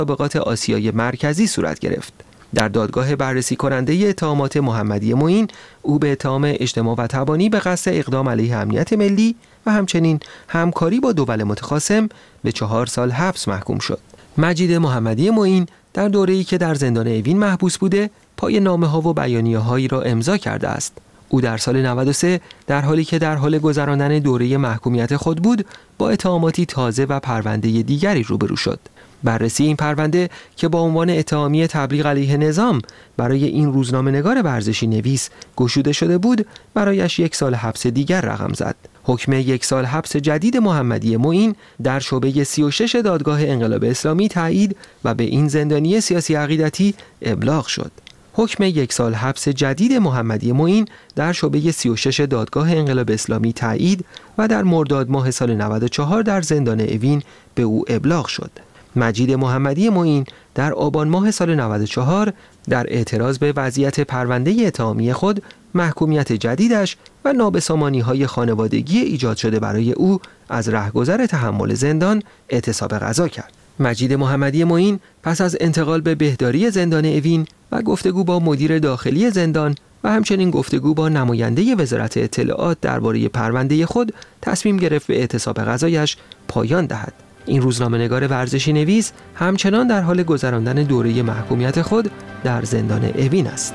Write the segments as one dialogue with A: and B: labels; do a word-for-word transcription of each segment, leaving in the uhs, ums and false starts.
A: مسابقات آسیای مرکزی صورت گرفت. در دادگاه بررسی کننده اتهامات محمدی معین، او به اتهام اجتماع و تبانی به قصد اقدام علیه امنیت ملی و همچنین همکاری با دول متخاصم به چهار سال حبس محکوم شد. مجید محمدی معین در دوره‌ای که در زندان اوین محبوس بوده، پای نامه‌ها و بیانیه‌هایی را امضا کرده است. او در سال نود و سه در حالی که در حال گذراندن دوره محکومیت خود بود، با اتهاماتی تازه و پرونده دیگری روبرو شد. بررسی این پرونده که با عنوان اتهامی تبلیغ علیه نظام برای این روزنامه‌نگار ورزشی نویس گشوده شده بود، برایش یک سال حبس دیگر رقم زد. حکم یک سال حبس جدید محمدی معین در شعبه سی و شش دادگاه انقلاب اسلامی تایید و به این زندانی سیاسی عقیدتی ابلاغ شد. حکم یک سال حبس جدید محمدی معین در شعبه سی و شش دادگاه انقلاب اسلامی تایید و در مرداد ماه سال نود و چهار در زندان اوین به او ابلاغ شد. مجید محمدی معین در آبان ماه سال نود و چهار در اعتراض به وضعیت پرونده اتهامی خود، محکومیت جدیدش و نابسامانی‌های خانوادگی ایجاد شده برای او از رهگذر تحمل زندان اعتصاب قضا کرد. مجید محمدی معین پس از انتقال به بهداری زندان اوین و گفتگو با مدیر داخلی زندان و همچنین گفتگو با نماینده وزارت اطلاعات درباره پرونده خود تصمیم گرفت به اعتصاب قضایش پایان دهد. این روزنامه‌نگار ورزشی نویس همچنان در حال گذراندن دوره محکومیت خود در زندان اوین است.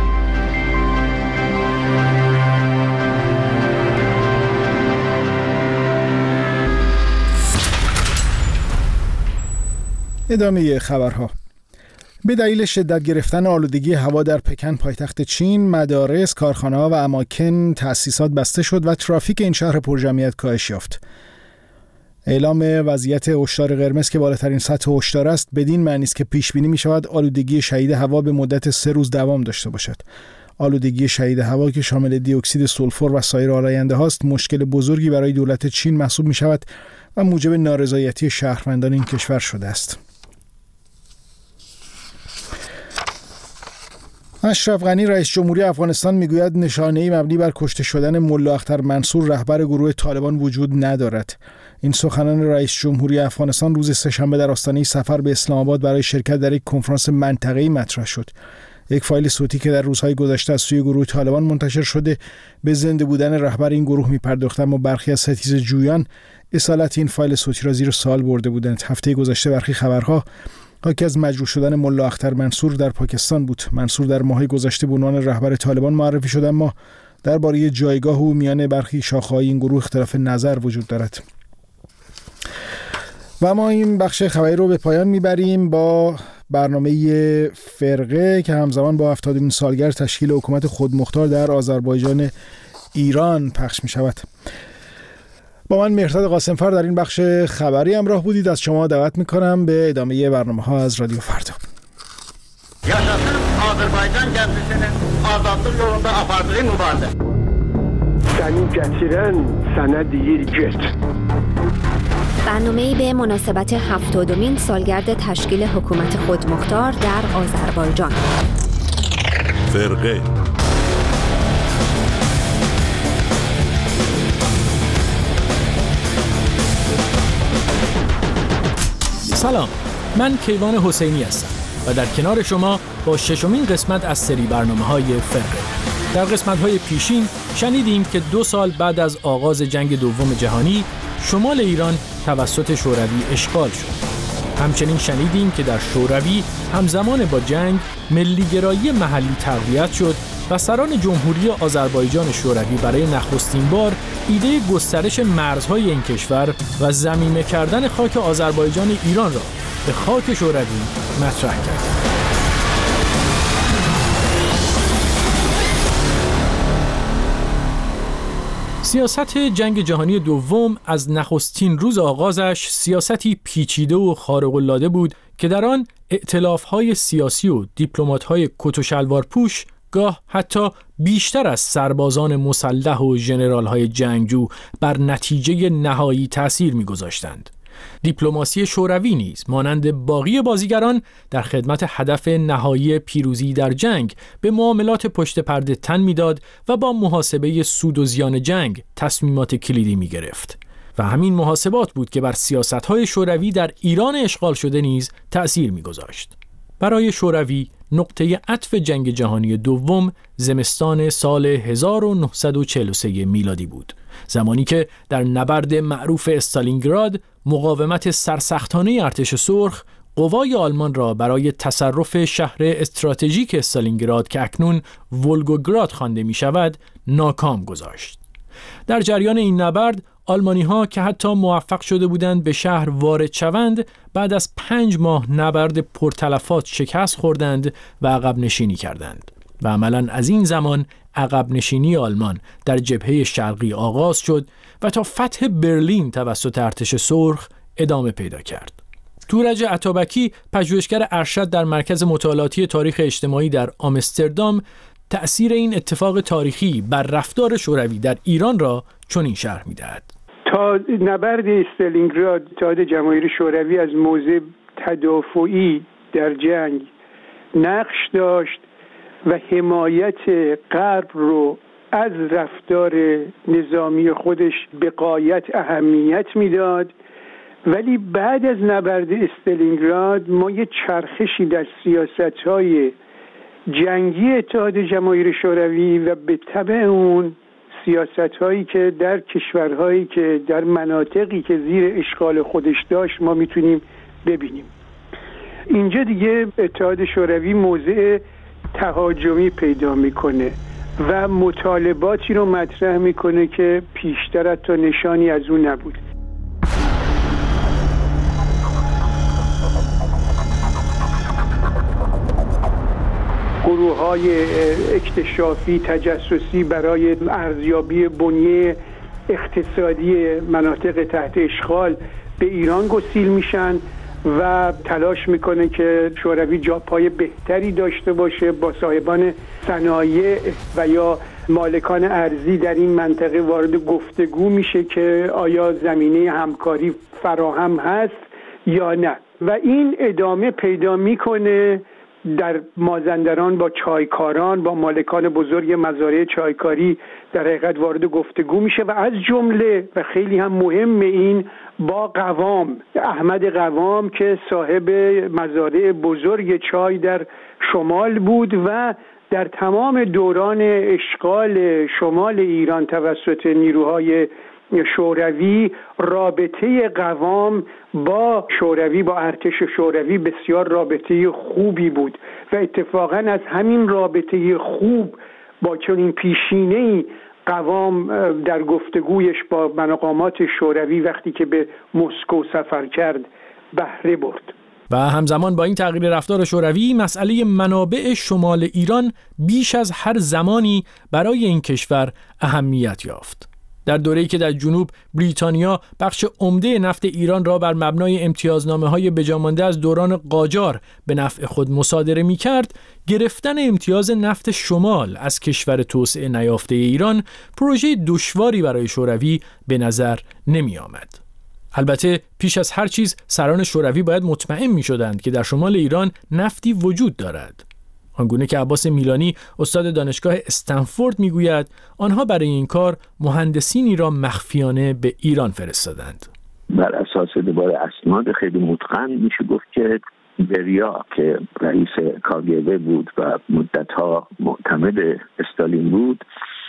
B: ادامه خبرها. به دلیل شدت گرفتن آلودگی هوا در پکن پایتخت چین، مدارس، کارخانه‌ها و اماکن تأسیسات بسته شد و ترافیک این شهر پرجمعیت کاهش یافت. اعلام وضعیت هشدار قرمز که بالاترین سطح هشدار است، بدین معنی است که پیش بینی می شود آلودگی شدید هوا به مدت سه روز دوام داشته باشد. آلودگی شدید هوا که شامل دی اکسید سولفور و سایر آلاینده هاست، مشکل بزرگی برای دولت چین محسوب می شود و موجب نارضایتی شهروندان این کشور شده است. اشرف غنی رئیس جمهوری افغانستان میگوید نشانه‌ای مبنی بر کشته شدن ملا اختر منصور رهبر گروه طالبان وجود ندارد. این سخنان رئیس جمهوری افغانستان روز سه‌شنبه در آستانه سفر به اسلام آباد برای شرکت در یک کنفرانس منطقه‌ای مطرح شد. یک فایل صوتی که در روزهای گذشته از سوی گروه طالبان منتشر شده به زنده بودن رهبر این گروه می‌پرداخت، اما برخی از ستیزه جویان اصالت این فایل صوتی را زیر سوال برده بودند. هفته گذشته برخی خبرها حاکی از مجروح شدن ملا اختر منصور در پاکستان بود. منصور در ماه گذشته به عنوان رهبر طالبان معرفی شد، اما درباره جایگاه او میان برخی شاخه‌های این گروه اختلاف نظر وجود دارد. و ما این بخش خبری رو به پایان میبریم با برنامه فرقه که همزمان با هفتادمین سالگرد تشکیل حکومت خودمختار در آذربایجان ایران پخش می شود. با من مهرداد قاسمفر در این بخش خبری همراه بودید. از شما دعوت می کنم به ادامه برنامه ها از رادیو فردا.
C: Yaşasın Azərbaycan gəmisinin azadlıq yolunda apardığı mübarizə.
D: Səni gətirən sənə deyir get.
E: برنامه‌ای به مناسبت هفتادمین سالگرد تشکیل حکومت خودمختار در آذربایجان.
F: فرقه
G: سلام، من کیوان حسینی هستم و در کنار شما با ششمین قسمت از سری برنامه‌های فرقه. در قسمت‌های پیشین شنیدیم که دو سال بعد از آغاز جنگ دوم جهانی شمال ایران توسط شوروی اشغال شد. همچنین شنیدیم که در شوروی همزمان با جنگ ملی‌گرایی محلی تقویت شد و سران جمهوری آذربایجان شوروی برای نخستین بار ایده گسترش مرزهای این کشور و ضمیمه کردن خاک آذربایجان ایران را به خاک شوروی مطرح کرد. سیاست جنگ جهانی دوم از نخستین روز آغازش سیاستی پیچیده و خارق‌العاده بود که در آن ائتلاف‌های سیاسی و دیپلمات‌های کت و شلوار پوش گاه حتی بیشتر از سربازان مسلح و ژنرال‌های جنگجو بر نتیجه نهایی تأثیر می‌گذاشتند. دیپلماسی شوروی نیز مانند باقی بازیگران در خدمت هدف نهایی پیروزی در جنگ به معاملات پشت پرده تن میداد و با محاسبه سود و زیان جنگ تصمیمات کلیدی می گرفت. و همین محاسبات بود که بر سیاست‌های شوروی در ایران اشغال شده نیز تأثیر می‌گذاشت. برای شوروی نقطه عطف جنگ جهانی دوم زمستان سال هزار و نهصد و چهل و سه میلادی بود، زمانی که در نبرد معروف استالینگراد مقاومت سرسختانه ارتش سرخ قوای آلمان را برای تصرف شهر استراتژیک استالینگراد که اکنون ولگوگراد خوانده می شود ناکام گذاشت. در جریان این نبرد آلمانی‌ها که حتی موفق شده بودند به شهر وارد شوند، بعد از پنج ماه نبرد پرتلفات شکست خوردند و عقب نشینی کردند و عملاً از این زمان عقب نشینی آلمان در جبهه شرقی آغاز شد و تا فتح برلین توسط ارتش سرخ ادامه پیدا کرد. تورج عطابکی، پژوهشگر ارشد در مرکز مطالعاتی تاریخ اجتماعی در آمستردام، تأثیر این اتفاق تاریخی بر رفتار شوروی در ایران را چنین شرح می‌دهد.
F: تا نبرد استالینگراد اتحاد جماهیر شوروی از موضع تدافعی در جنگ نقش داشت و حمایت غرب رو از رفتار نظامی خودش به غایت اهمیت میداد، ولی بعد از نبرد استالینگراد ما یه چرخشی در سیاست‌های جنگی اتحاد جماهیر شوروی و به تبع اون سیاست‌هایی که در کشورهایی که در مناطقی که زیر اشغال خودش داشت ما میتونیم ببینیم. اینجا دیگه اتحاد شوروی موضع تهاجمی پیدا میکنه و مطالباتی رو مطرح میکنه که پیشتر حتی نشانی از اون نبود. گروه‌های اکتشافی تجسسی برای ارزیابی بنیه اقتصادی مناطق تحت اشغال به ایران گسیل میشن و تلاش میکنه که شوروی جاپای بهتری داشته باشه. با صاحبان صنایع و یا مالکان ارضی در این منطقه وارد گفتگو میشه که آیا زمینه همکاری فراهم هست یا نه، و این ادامه پیدا میکنه. در مازندران با چایکاران، با مالکان بزرگ مزارع چایکاری در حقیقت وارد گفتگو میشه و از جمله و خیلی هم مهم این با قوام، احمد قوام که صاحب مزارع بزرگ چای در شمال بود و در تمام دوران اشغال شمال ایران توسط نیروهای شوروی رابطه قوام با شوروی، با ارتش شوروی بسیار رابطه خوبی بود و اتفاقا از همین رابطه خوب با چنین پیشینه‌ای قوام در گفتگویش با مقامات شوروی وقتی که به مسکو سفر کرد بهره برد.
G: و همزمان با این تغییر رفتار شوروی، مسئله منابع شمال ایران بیش از هر زمانی برای این کشور اهمیت یافت. در دوره‌ای که در جنوب بریتانیا بخش عمده نفت ایران را بر مبنای امتیازنامه‌های بجامانده از دوران قاجار به نفع خود مصادره می‌کرد، گرفتن امتیاز نفت شمال از کشور توسعه نیافته ایران پروژه دشواری برای شوروی به نظر نمی‌آمد. البته پیش از هر چیز سران شوروی باید مطمئن می‌شدند که در شمال ایران نفتی وجود دارد. آنگونه که عباس میلانی استاد دانشگاه استنفورد میگوید آنها برای این کار مهندسینی را مخفیانه به ایران فرستادند.
H: بر اساس دوباره اسناد خیلی متقن میشه گفت که بریا که رئیس کاگبه بود و مدتها معتمد استالین بود،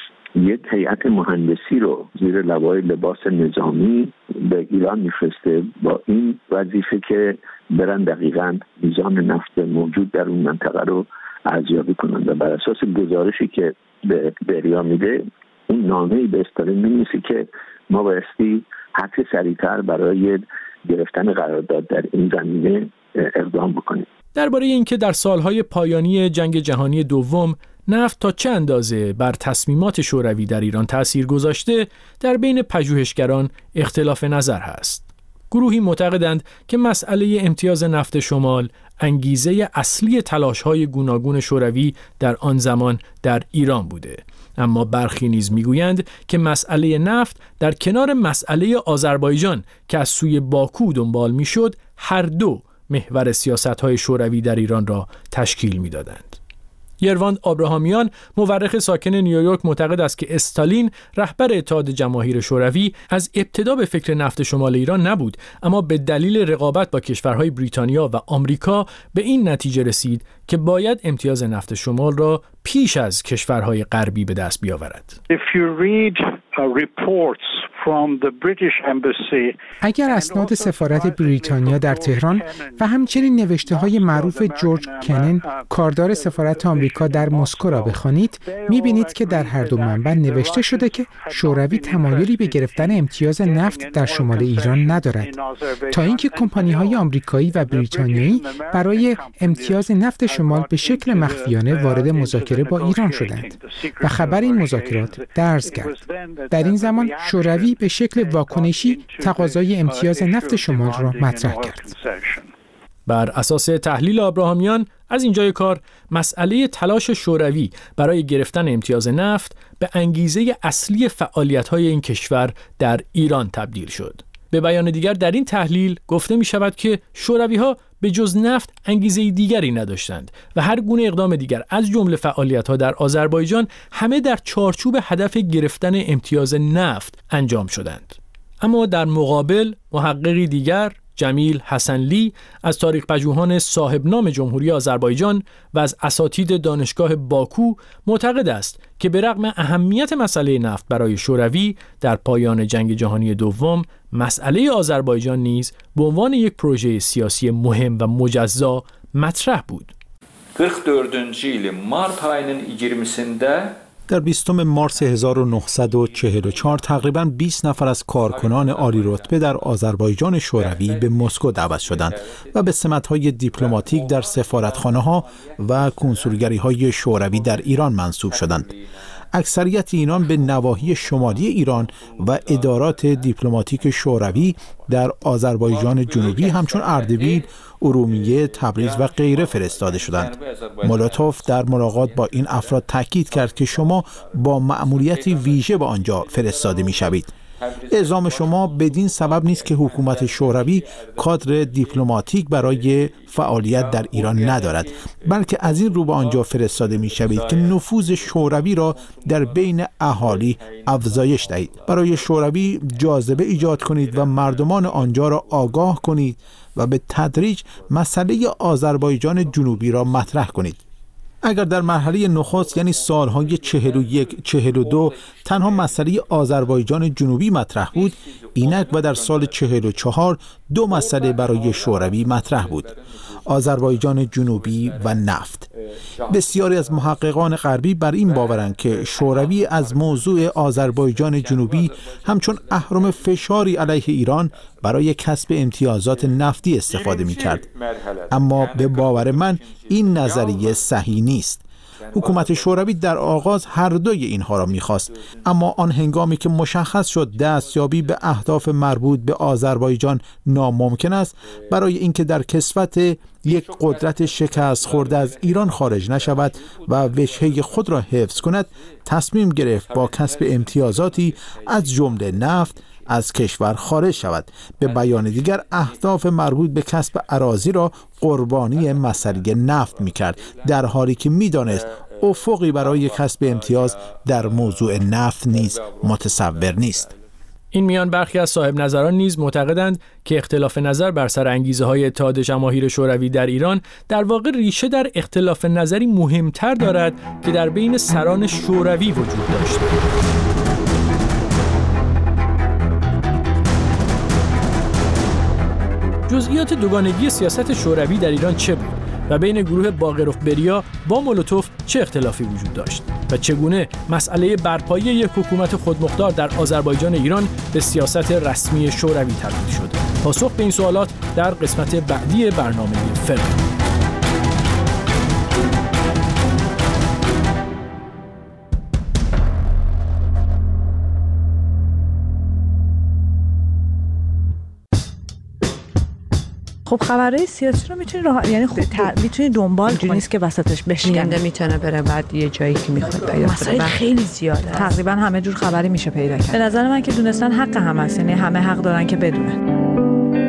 H: یک هیئت مهندسی رو زیر لوای لباس نظامی به ایران میفرسته با این وظیفه که برن دقیقاً میزان نفت موجود در اون منطقه رو ارزیابی کنند و بر اساس گزارشی که به بریا میده اون نامه‌ای به استالین می‌نویسه که ما بایستی حتی سریعتر برای گرفتن قرارداد در این زمینه اقدام بکنیم.
G: درباره اینکه در سالهای پایانی جنگ جهانی دوم نفت تا چه اندازه بر تصمیمات شوروی در ایران تأثیر گذاشته، در بین پژوهشگران اختلاف نظر هست. گروهی معتقدند که مسئله امتیاز نفت شمال انگیزه اصلی تلاش‌های گوناگون شوروی در آن زمان در ایران بوده، اما برخی نیز میگویند که مسئله نفت در کنار مسئله آذربایجان که از سوی باکو دنبال میشد، هر دو محور سیاست‌های شوروی در ایران را تشکیل میدادند. یرواند آبراهامیان، مورخ ساکن نیویورک، معتقد است که استالین، رهبر اتحاد جماهیر شوروی، از ابتدا به فکر نفت شمال ایران نبود، اما به دلیل رقابت با کشورهای بریتانیا و آمریکا به این نتیجه رسید که باید امتیاز نفت شمال را پیش از کشورهای غربی به دست بیاورد.
I: اگر اسناد سفارت بریتانیا در تهران و همچنین نوشته‌های معروف جورج کنن، کاردار سفارت آمریکا در مسکو را بخوانید، می‌بینید که در هر دو منبع نوشته شده که شوروی تمایلی به گرفتن امتیاز نفت در شمال ایران ندارد، تا اینکه کمپانی‌های آمریکایی و بریتانیایی برای امتیاز نفت شمال به شکل مخفیانه وارد مذاکره با ایران شدند و خبر این مذاکرات درز کرد. در این زمان شوروی به شکل واکنشی تقاضای امتیاز نفت شمال را مطرح کرد.
G: بر اساس تحلیل آبراهامیان، از اینجای کار مسئله تلاش شوروی برای گرفتن امتیاز نفت به انگیزه اصلی فعالیت‌های این کشور در ایران تبدیل شد. به بیان دیگر در این تحلیل گفته می شود که شوروی‌ها به جز نفت انگیزه دیگری نداشتند و هر گونه اقدام دیگر از جمله فعالیت‌ها در آذربایجان همه در چارچوب هدف گرفتن امتیاز نفت انجام شدند. اما در مقابل محققی دیگر، جمیل حسنلی، از تاریخ پژوهان صاحب نام جمهوری آذربایجان و از اساتید دانشگاه باکو، معتقد است که به رغم اهمیت مسئله نفت برای شوروی در پایان جنگ جهانی دوم، مسئله آذربایجان نیز به عنوان یک پروژه سیاسی مهم و مجزا مطرح بود.
J: در بیستم مارس هزار و نهصد و چهل و چهار تقریباً بیست نفر از کارکنان عالی رتبه در آذربایجان شوروی به مسکو دعوت شدند و به سمت‌های دیپلماتیک در سفارتخانه‌ها و کنسولگری‌های شوروی در ایران منصوب شدند. اکثریت اینان به نواحی شمالی ایران و ادارات دیپلماتیک شوروی در آذربایجان جنوبی همچون اردبیل، ارومیه، تبریز و غیره فرستاده شدند. مولوتوف در ملاقات با این افراد تاکید کرد که شما با مأموریتی ویژه به آنجا فرستاده می‌شوید. اعزام شما بدین سبب نیست که حکومت شوروی کادر دیپلماتیک برای فعالیت در ایران ندارد، بلکه از این رو به آنجا فرستاده می شوید که نفوذ شوروی را در بین اهالی افزایش دهید. برای شوروی جاذبه ایجاد کنید و مردمان آنجا را آگاه کنید و به تدریج مسئله آذربایجان جنوبی را مطرح کنید. اگر در مرحله نخست یعنی سالهای چهل و یک چهل و دو تنها مسئله آذربایجان جنوبی مطرح بود، اینک و در سال چهل و چهار دو مسئله برای شوروی مطرح بود: آذربایجان جنوبی و نفت. بسیاری از محققان غربی بر این باورند که شوروی از موضوع آذربایجان جنوبی همچون اهرم فشاری علیه ایران برای کسب امتیازات نفتی استفاده می‌کرد. اما به باور من این نظریه صحیح نیست. حکومت شوروی در آغاز هر دوی اینها را می‌خواست، اما آن هنگامی که مشخص شد دستیابی به اهداف مربوط به آذربایجان ناممکن است، برای اینکه در کسوت یک قدرت شکست خورده از ایران خارج نشود و وجهه خود را حفظ کند، تصمیم گرفت با کسب امتیازاتی از جمله نفت از کشور خارج شود. به بیان دیگر اهداف مربوط به کسب اراضی را قربانی مسئله نفت می‌کرد، در حالی که می‌دانست افقی برای کسب امتیاز در موضوع نفت نیز متصور نیست.
G: این میان برخی از صاحب نظران نیز معتقدند که اختلاف نظر بر سر انگیزه‌های اتحاد جماهیر شوروی در ایران در واقع ریشه در اختلاف نظری مهمتر دارد که در بین سران شوروی وجود داشت. جزئیات دوگانگی سیاست شوروی در ایران چه بود و بین گروه باقروف بریا با مولوتوف چه اختلافی وجود داشت و چگونه مسئله برپایی یک حکومت خودمختار در آذربایجان ایران به سیاست رسمی شوروی تبدیل شد؟ پاسخ به این سوالات در قسمت بعدی برنامه فرق.
K: خب خبرهای سیاسی رو میتونی راه یعنی خب میتونی دنبال کنی، نیست که وسطش بشکنه.
L: میتونه بره بعد یه جایی که میخواد پیدا کنه.
K: مسائل خیلی زیاده. تقریبا همه جور خبری میشه پیدا کرد. به نظر من که دونستن حق هم هست، یعنی همه حق دارن که بدونن.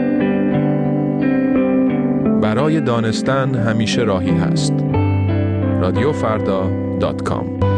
M: برای دانستن همیشه راهی هست. رادیو فردا دات کام.